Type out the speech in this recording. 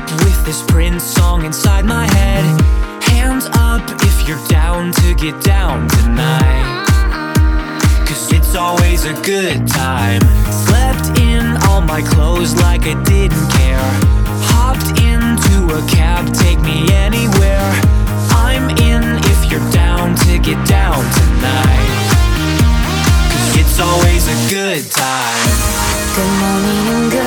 with this Prince song inside my head. Hands up if you're down to get down tonight, 'cause it's always a good time. Slept in all my clothes like I didn't care. Hopped into a cab, take me anywhere. I'm in if you're down to get down tonight, 'cause it's always a good time. Good morning and good